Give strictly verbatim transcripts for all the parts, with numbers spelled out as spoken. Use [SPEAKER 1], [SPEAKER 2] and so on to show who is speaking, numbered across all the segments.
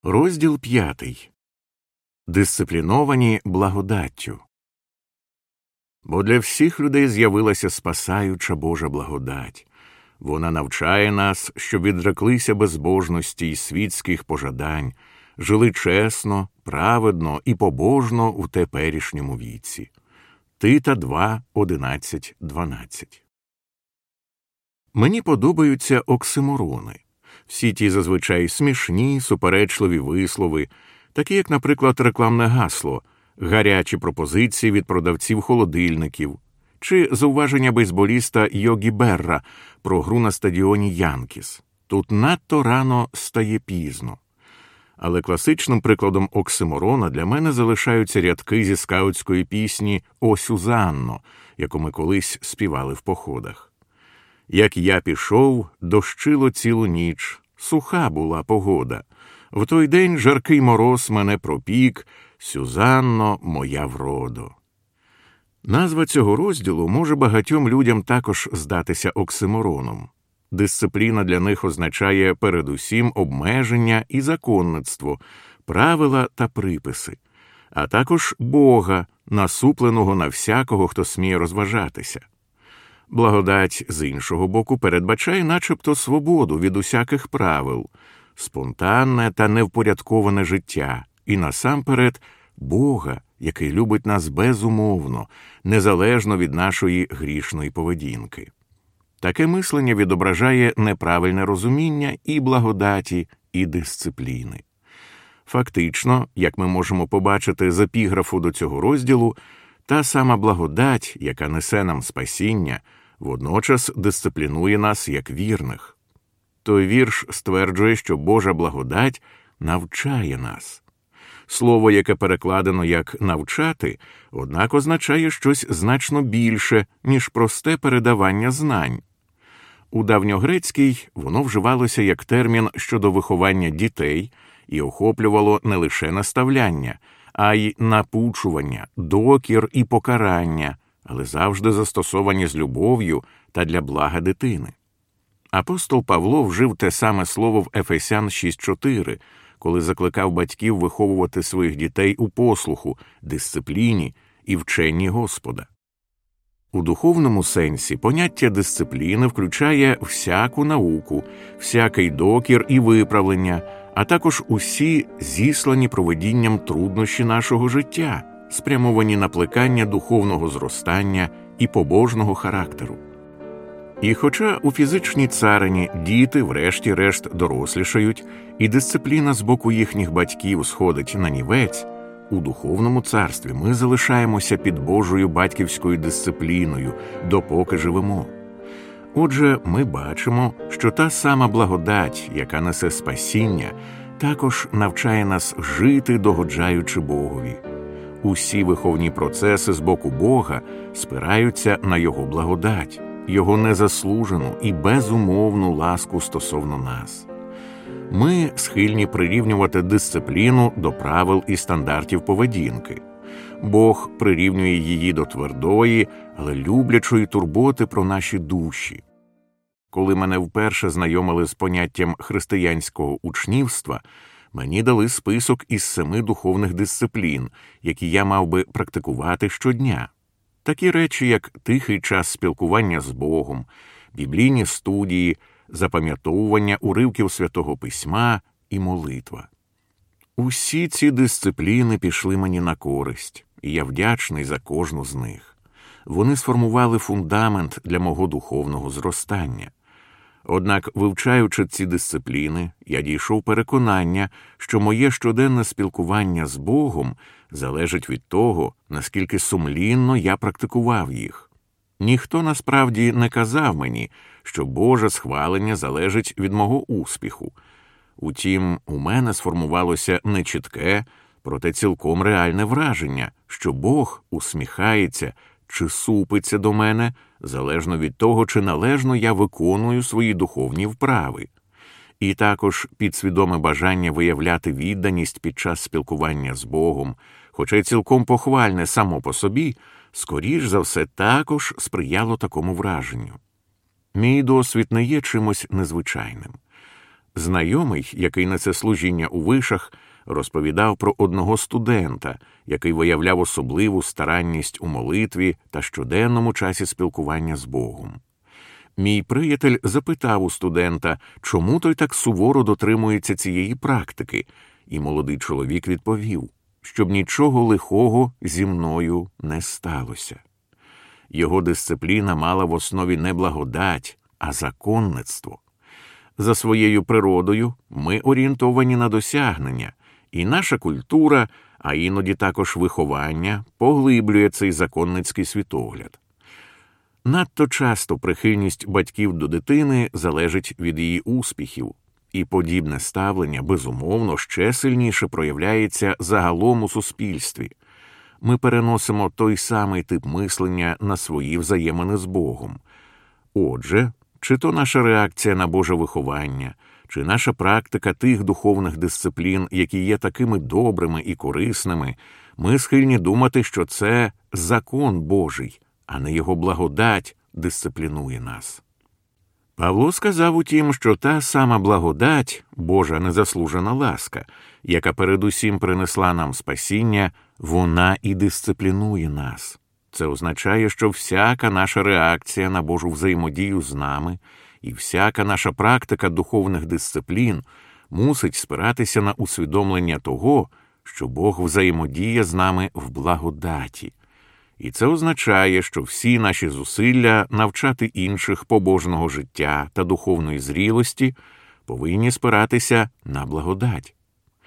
[SPEAKER 1] Розділ п'ятий. Дисципліновані благодаттю. Бо для всіх людей з'явилася спасаюча Божа благодать. Вона навчає нас, щоб відреклися безбожності й світських пожадань, жили чесно, праведно і побожно в теперішньому віці. Тита два, одинадцять, дванадцять. Мені подобаються оксиморони. Всі ті зазвичай смішні, суперечливі вислови, такі як, наприклад, рекламне гасло, гарячі пропозиції від продавців холодильників, чи зауваження бейсболіста Йогі Берра про гру на стадіоні Янкіс. Тут надто рано стає пізно. Але класичним прикладом оксиморона для мене залишаються рядки зі скаутської пісні «О, Сюзанно», яку ми колись співали в походах. Як я пішов, дощило цілу ніч, суха була погода. В той день жаркий мороз мене пропік, Сюзанно, моя вродо. Назва цього розділу може багатьом людям також здатися оксимороном. Дисципліна для них означає передусім обмеження і законництво, правила та приписи, а також Бога, насупленого на всякого, хто сміє розважатися. Благодать, з іншого боку, передбачає начебто свободу від усяких правил, спонтанне та невпорядковане життя, і насамперед Бога, який любить нас безумовно, незалежно від нашої грішної поведінки. Таке мислення відображає неправильне розуміння і благодаті, і дисципліни. Фактично, як ми можемо побачити з епіграфу до цього розділу, та сама благодать, яка несе нам спасіння, водночас дисциплінує нас як вірних. Той вірш стверджує, що Божа благодать навчає нас. Слово, яке перекладено як «навчати», однак означає щось значно більше, ніж просте передавання знань. У давньогрецькій воно вживалося як термін щодо виховання дітей і охоплювало не лише наставляння, а й напучування, докір і покарання, але завжди застосовані з любов'ю та для блага дитини. Апостол Павло вжив те саме слово в Ефесян шість чотири, коли закликав батьків виховувати своїх дітей у послуху, дисципліні і вченні Господа. У духовному сенсі поняття дисципліни включає всяку науку, всякий докір і виправлення, а також усі зіслані провидінням труднощі нашого життя, спрямовані на плекання духовного зростання і побожного характеру. І хоча у фізичній царині діти врешті-решт дорослішають, і дисципліна з боку їхніх батьків сходить на нівець, у духовному царстві ми залишаємося під Божою батьківською дисципліною, допоки живемо. Отже, ми бачимо, що та сама благодать, яка несе спасіння, також навчає нас жити, догоджаючи Богові. Усі виховні процеси з боку Бога спираються на Його благодать, Його незаслужену і безумовну ласку стосовно нас. Ми схильні прирівнювати дисципліну до правил і стандартів поведінки. Бог прирівнює її до твердої, але люблячої турботи про наші душі. Коли мене вперше знайомили з поняттям християнського учнівства, мені дали список із семи духовних дисциплін, які я мав би практикувати щодня. Такі речі, як тихий час спілкування з Богом, біблійні студії, запам'ятовування уривків Святого Письма і молитва. Усі ці дисципліни пішли мені на користь, і я вдячний за кожну з них. Вони сформували фундамент для мого духовного зростання. Однак, вивчаючи ці дисципліни, я дійшов переконання, що моє щоденне спілкування з Богом залежить від того, наскільки сумлінно я практикував їх. Ніхто насправді не казав мені, що Боже схвалення залежить від мого успіху. Утім, у мене сформувалося нечітке, проте цілком реальне враження, що Бог усміхається чи супиться до мене, залежно від того, чи належно я виконую свої духовні вправи. І також підсвідоме бажання виявляти відданість під час спілкування з Богом, хоча й цілком похвальне само по собі, скоріш за все також сприяло такому враженню. Мій досвід не є чимось незвичайним. Знайомий, який несе служіння у вишах, розповідав про одного студента, який виявляв особливу старанність у молитві та щоденному часі спілкування з Богом. Мій приятель запитав у студента, чому той так суворо дотримується цієї практики, і молодий чоловік відповів, щоб нічого лихого зі мною не сталося. Його дисципліна мала в основі не благодать, а законництво. За своєю природою ми орієнтовані на досягнення, і наша культура, а іноді також виховання, поглиблює цей законницький світогляд. Надто часто прихильність батьків до дитини залежить від її успіхів, і подібне ставлення, безумовно, ще сильніше проявляється загалом у суспільстві. Ми переносимо той самий тип мислення на свої взаємини з Богом. Отже, чи то наша реакція на Боже виховання, чи наша практика тих духовних дисциплін, які є такими добрими і корисними, ми схильні думати, що це закон Божий, а не його благодать дисциплінує нас. Павло сказав утім, що та сама благодать, Божа незаслужена ласка, яка передусім принесла нам спасіння, вона і дисциплінує нас. Це означає, що всяка наша реакція на Божу взаємодію з нами і всяка наша практика духовних дисциплін мусить спиратися на усвідомлення того, що Бог взаємодіє з нами в благодаті. І це означає, що всі наші зусилля навчати інших побожного життя та духовної зрілості повинні спиратися на благодать.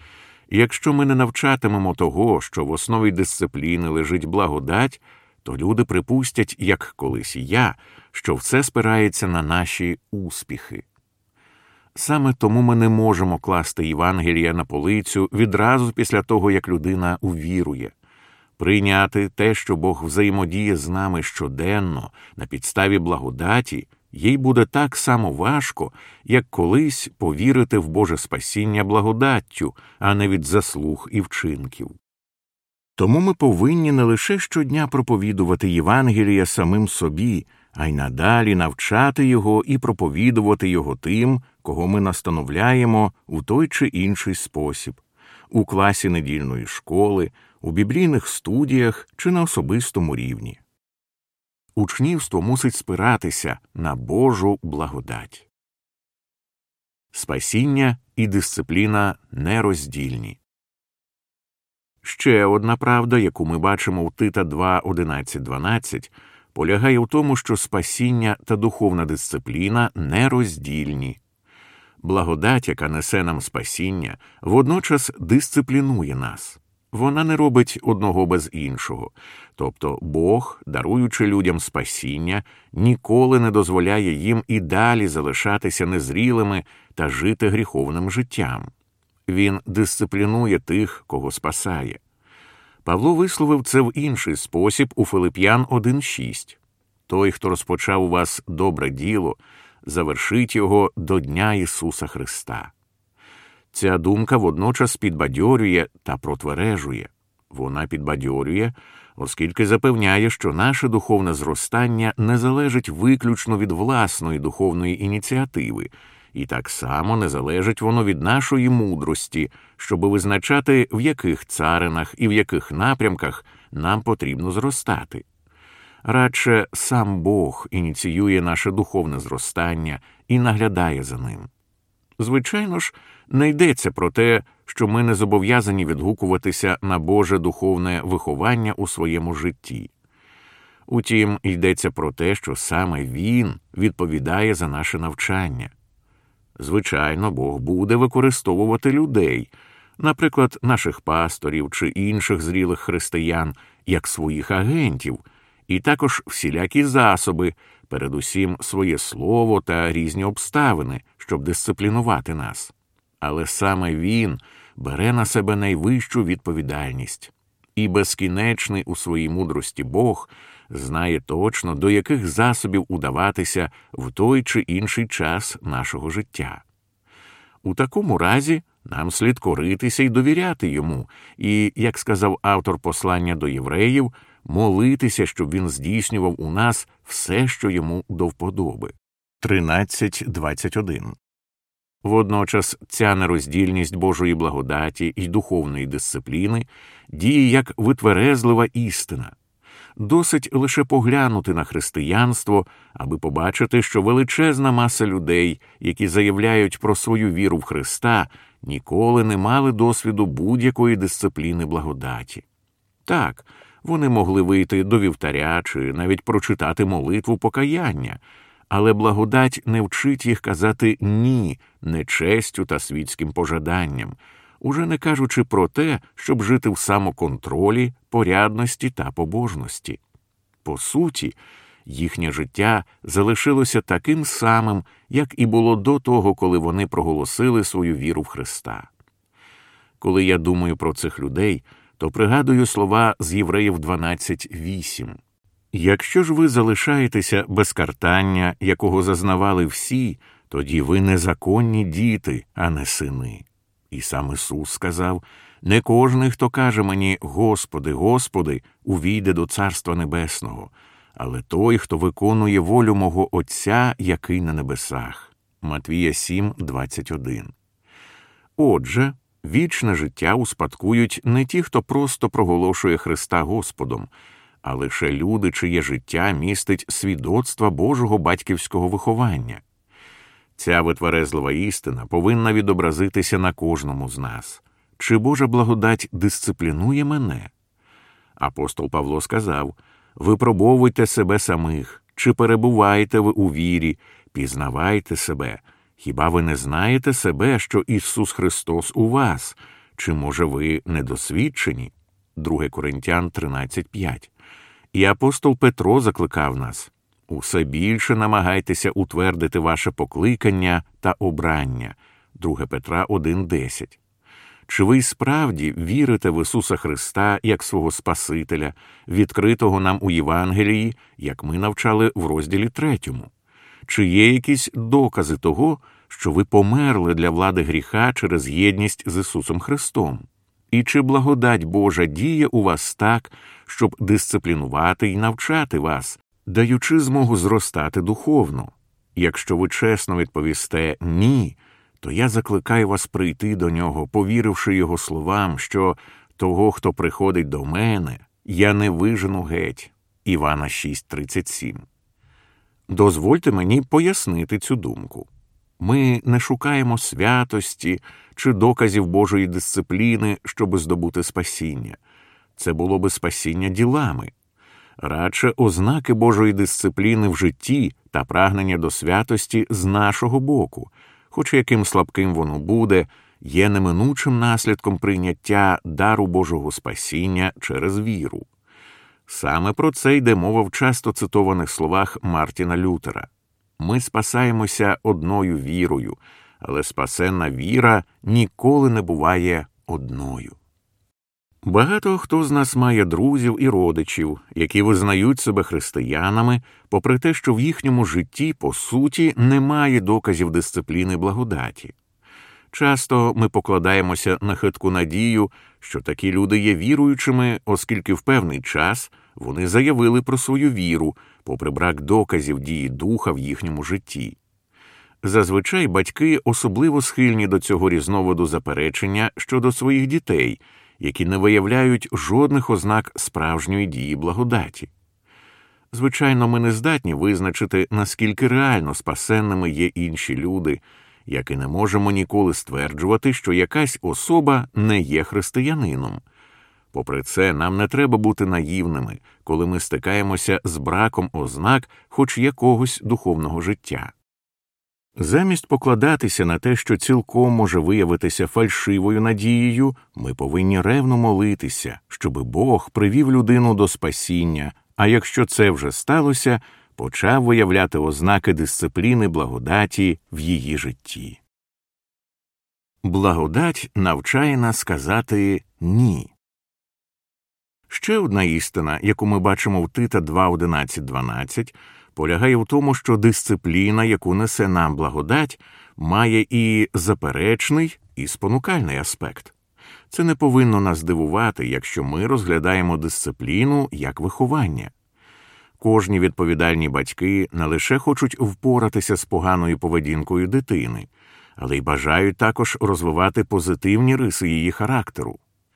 [SPEAKER 1] І якщо ми не навчатимемо того, що в основі дисципліни лежить благодать, то люди припустять, як колись і я, що все спирається на наші успіхи. Саме тому ми не можемо класти Євангелія на полицю відразу після того, як людина увірує. Прийняти те, що Бог взаємодіє з нами щоденно на підставі благодаті, їй буде так само важко, як колись повірити в Боже спасіння благодаттю, а не від заслуг і вчинків. Тому ми повинні не лише щодня проповідувати Євангелія самим собі, а й надалі навчати його і проповідувати його тим, кого ми настановляємо у той чи інший спосіб – у класі недільної школи, у біблійних студіях чи на особистому рівні. Учнівство мусить спиратися на Божу благодать. Спасіння і дисципліна нероздільні. Ще одна правда, яку ми бачимо у Тита два, одинадцять дванадцять, полягає в тому, що спасіння та духовна дисципліна нероздільні. Благодать, яка несе нам спасіння, водночас дисциплінує нас. Вона не робить одного без іншого. Тобто Бог, даруючи людям спасіння, ніколи не дозволяє їм і далі залишатися незрілими та жити гріховним життям. Він дисциплінує тих, кого спасає. Павло висловив це в інший спосіб у Филип'ян один шість. «Той, хто розпочав у вас добре діло, завершить його до Дня Ісуса Христа». Ця думка водночас підбадьорює та протвережує. Вона підбадьорює, оскільки запевняє, що наше духовне зростання не залежить виключно від власної духовної ініціативи, і так само не залежить воно від нашої мудрості, щоб визначати, в яких царинах і в яких напрямках нам потрібно зростати. Радше сам Бог ініціює наше духовне зростання і наглядає за ним. Звичайно ж, не йдеться про те, що ми не зобов'язані відгукуватися на Боже духовне виховання у своєму житті. Утім, йдеться про те, що саме Він відповідає за наше навчання. Звичайно, Бог буде використовувати людей, наприклад, наших пасторів чи інших зрілих християн, як своїх агентів, і також всілякі засоби, передусім своє слово та різні обставини, щоб дисциплінувати нас. Але саме Він бере на себе найвищу відповідальність. І безкінечний у своїй мудрості Бог знає точно, до яких засобів удаватися в той чи інший час нашого життя. У такому разі нам слід коритися й довіряти Йому, і, як сказав автор послання до євреїв, молитися, щоб Він здійснював у нас все, що Йому до вподоби. тринадцять двадцять один Водночас ця нероздільність Божої благодаті і духовної дисципліни діє як витверезлива істина. Досить лише поглянути на християнство, аби побачити, що величезна маса людей, які заявляють про свою віру в Христа, ніколи не мали досвіду будь-якої дисципліни благодаті. Так, вони могли вийти до вівтаря чи навіть прочитати молитву покаяння, але благодать не вчить їх казати «ні» нечестю та світським пожаданням, уже не кажучи про те, щоб жити в самоконтролі, порядності та побожності. По суті, їхнє життя залишилося таким самим, як і було до того, коли вони проголосили свою віру в Христа. Коли я думаю про цих людей, то пригадую слова з Євреїв дванадцять вісім. «Якщо ж ви залишаєтеся без картання, якого зазнавали всі, тоді ви незаконні діти, а не сини». І сам Ісус сказав: «Не кожний, хто каже мені «Господи, Господи», увійде до Царства Небесного, але той, хто виконує волю мого Отця, який на небесах». Матвія сім двадцять один. Отже, вічне життя успадкують не ті, хто просто проголошує Христа Господом, а лише люди, чиє життя містить свідоцтва Божого батьківського виховання. Ця витверезлива істина повинна відобразитися на кожному з нас. Чи Божа благодать дисциплінує мене? Апостол Павло сказав: «Випробовуйте себе самих, чи перебуваєте ви у вірі, пізнавайте себе. Хіба ви не знаєте себе, що Ісус Христос у вас? Чи, може, ви недосвідчені?» Друге Коринтян тринадцять п'ять. І апостол Петро закликав нас: «Усе більше намагайтеся утвердити ваше покликання та обрання». Друге Петра один десять. Чи ви й справді вірите в Ісуса Христа як свого Спасителя, відкритого нам у Євангелії, як ми навчали в розділі третьому? Чи є якісь докази того, що ви померли для влади гріха через єдність з Ісусом Христом? І чи благодать Божа діє у вас так, щоб дисциплінувати і навчати вас, даючи змогу зростати духовно? Якщо ви чесно відповісте «ні», то я закликаю вас прийти до Нього, повіривши Його словам, що «того, хто приходить до мене, я не вижену геть». Івана шість тридцять сім. Дозвольте мені пояснити цю думку. Ми не шукаємо святості чи доказів Божої дисципліни, щоб здобути спасіння. Це було би спасіння ділами. Радше ознаки Божої дисципліни в житті та прагнення до святості з нашого боку, хоч яким слабким воно буде, є неминучим наслідком прийняття дару Божого спасіння через віру. Саме про це йде мова в часто цитованих словах Мартіна Лютера. Ми спасаємося одною вірою, але спасенна віра ніколи не буває одною. Багато хто з нас має друзів і родичів, які визнають себе християнами, попри те, що в їхньому житті, по суті, немає доказів дисципліни благодаті. Часто ми покладаємося на хитку надію, що такі люди є віруючими, оскільки в певний час вони заявили про свою віру, попри брак доказів дії Духа в їхньому житті. Зазвичай батьки особливо схильні до цього різновиду заперечення щодо своїх дітей, які не виявляють жодних ознак справжньої дії благодаті. Звичайно, ми не здатні визначити, наскільки реально спасенними є інші люди, як і не можемо ніколи стверджувати, що якась особа не є християнином. Попри це, нам не треба бути наївними, коли ми стикаємося з браком ознак хоч якогось духовного життя. Замість покладатися на те, що цілком може виявитися фальшивою надією, ми повинні ревно молитися, щоби Бог привів людину до спасіння, а якщо це вже сталося, почав виявляти ознаки дисципліни благодаті в її житті. Благодать навчає нас сказати «ні». Ще одна істина, яку ми бачимо в Тита два одинадцять дванадцять, полягає в тому, що дисципліна, яку несе нам благодать, має і заперечний, і спонукальний аспект. Це не повинно нас дивувати, якщо ми розглядаємо дисципліну як виховання. Кожні відповідальні батьки не лише хочуть впоратися з поганою поведінкою дитини, але й бажають також розвивати позитивні риси її характеру.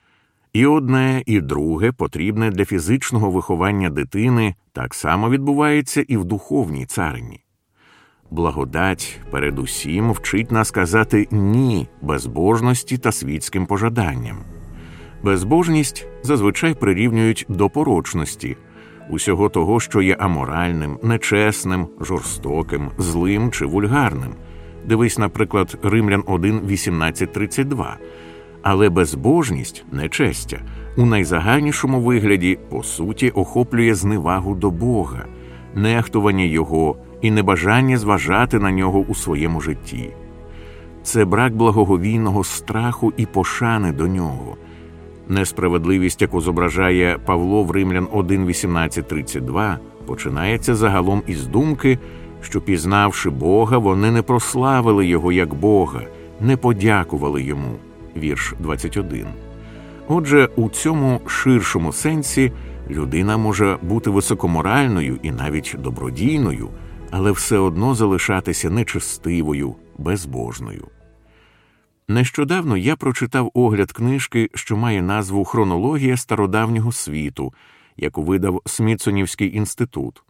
[SPEAKER 1] І одне, і друге потрібне для фізичного виховання дитини так само відбувається і в духовній царині. Благодать передусім вчить нас казати «ні» безбожності та світським пожаданням. Безбожність зазвичай прирівнюють до порочності, усього того, що є аморальним, нечесним, жорстоким, злим чи вульгарним. Дивись, наприклад, Римлян один, вісімнадцять тридцять два. Але безбожність, нечестя, у найзагальнішому вигляді, по суті, охоплює зневагу до Бога, нехтування Його і небажання зважати на Нього у своєму житті. Це брак благоговійного страху і пошани до Нього. Несправедливість, яку зображає Павло в Римлян один, вісімнадцять тридцять два, починається загалом із думки, що, пізнавши Бога, вони не прославили Його як Бога, не подякували Йому. Вірш двадцять один. Отже, у цьому ширшому сенсі людина може бути високоморальною і навіть добродійною, але все одно залишатися нечестивою, безбожною. Нещодавно я прочитав огляд книжки, що має назву «Хронологія стародавнього світу», яку видав Смітсонівський інститут.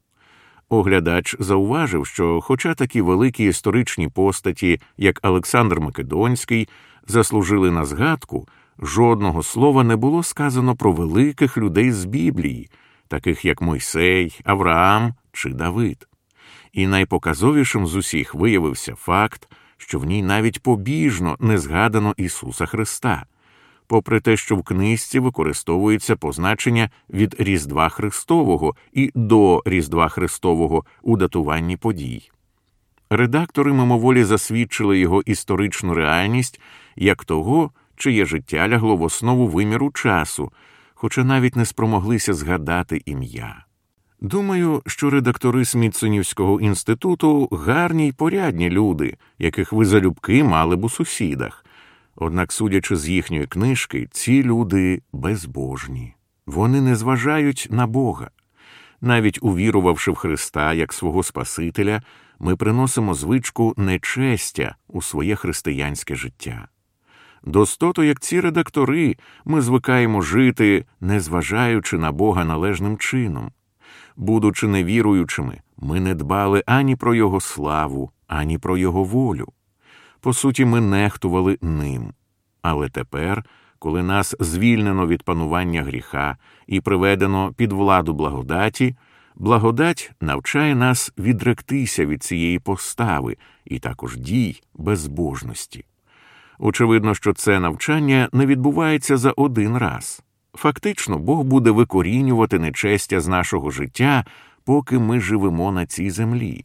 [SPEAKER 1] Оглядач зауважив, що хоча такі великі історичні постаті, як Олександр Македонський, заслужили на згадку, жодного слова не було сказано про великих людей з Біблії, таких як Мойсей, Авраам чи Давид. І найпоказовішим з усіх виявився факт, що в ній навіть побіжно не згадано Ісуса Христа, попри те, що в книжці використовується позначення від Різдва Христового і до Різдва Христового у датуванні подій. Редактори мимоволі засвідчили його історичну реальність як того, чиє життя лягло в основу виміру часу, хоча навіть не спромоглися згадати ім'я. Думаю, що редактори Смітсонівського інституту гарні й порядні люди, яких ви залюбки мали б у сусідах. Однак, судячи з їхньої книжки, ці люди безбожні. Вони не зважають на Бога. Навіть увірувавши в Христа як свого Спасителя, ми приносимо звичку нечестя у своє християнське життя. Достото, як ці редактори, ми звикаємо жити, не зважаючи на Бога належним чином. Будучи невіруючими, ми не дбали ані про Його славу, ані про Його волю. По суті, ми нехтували ним. Але тепер, коли нас звільнено від панування гріха і приведено під владу благодаті, благодать навчає нас відректися від цієї постави і також дій безбожності. Очевидно, що це навчання не відбувається за один раз. Фактично, Бог буде викорінювати нечестя з нашого життя, поки ми живемо на цій землі.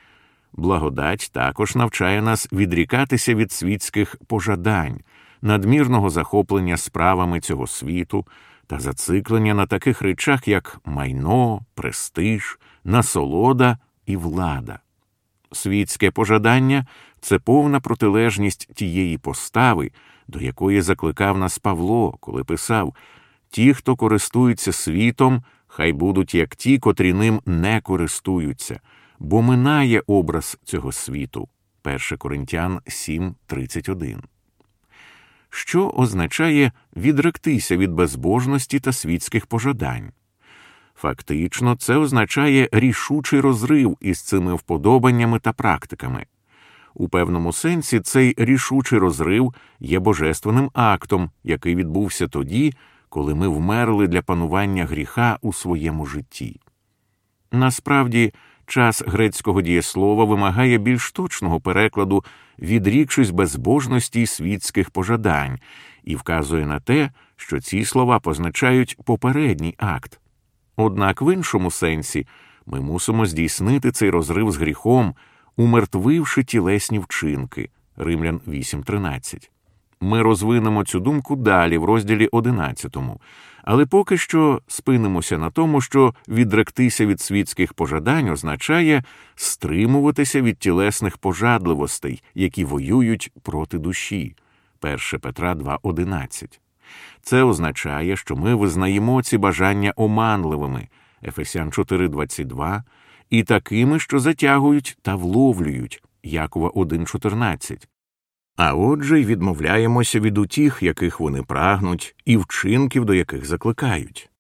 [SPEAKER 1] Благодать також навчає нас відрікатися від світських пожадань, надмірного захоплення справами цього світу та зациклення на таких речах, як майно, престиж, насолода і влада. Світське пожадання – це повна протилежність тієї постави, до якої закликав нас Павло, коли писав: «Ті, хто користуються світом, хай будуть як ті, котрі ним не користуються, бо минає образ цього світу». перше Коринтян сім тридцять один. Що означає відректися від безбожності та світських пожадань? Фактично, це означає рішучий розрив із цими вподобаннями та практиками. У певному сенсі цей рішучий розрив є божественним актом, який відбувся тоді, коли ми вмерли для панування гріха у своєму житті. Насправді, час грецького дієслова вимагає більш точного перекладу «відрікшись безбожності й світських пожадань» і вказує на те, що ці слова позначають попередній акт. Однак в іншому сенсі ми мусимо здійснити цей розрив з гріхом, умертвивши тілесні вчинки. Римлян вісім тринадцять. Ми розвинемо цю думку далі в розділі одинадцятому, але поки що спинимося на тому, що відректися від світських пожадань означає стримуватися від тілесних пожадливостей, які воюють проти душі. перше Петра два одинадцять. Це означає, що ми визнаємо ці бажання оманливими, Ефесян чотири двадцять два, і такими, що затягують та вловлюють, Якова один чотирнадцять. А отже й відмовляємося від утіх, яких вони прагнуть, і вчинків, до яких закликають.